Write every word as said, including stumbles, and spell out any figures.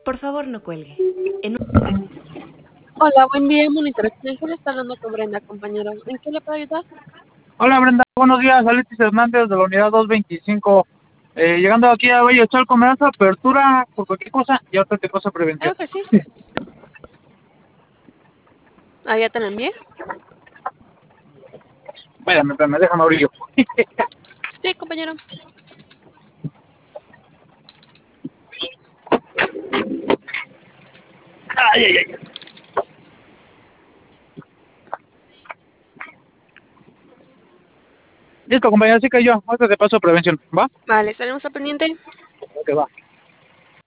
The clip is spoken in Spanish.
Por favor, no cuelgue. En un- Hola, buen día, Monitor Extranjero. Está hablando con Brenda, compañero. ¿En qué le puedo ayudar? Hola Brenda, buenos días, Alexis Hernández de la unidad doscientos veinticinco. Eh, llegando aquí a Valle Chalco, me das apertura por cualquier cosa y ahorita te paso prevención. Claro que sí. Ah, ya te la envié. Espérame, espérame, déjame abrir yo. Sí, compañero. Ay, ay, ay. Listo, compañero, así que yo, ahorita te paso prevención, ¿va? Vale, estaremos al pendiente. Ok, va.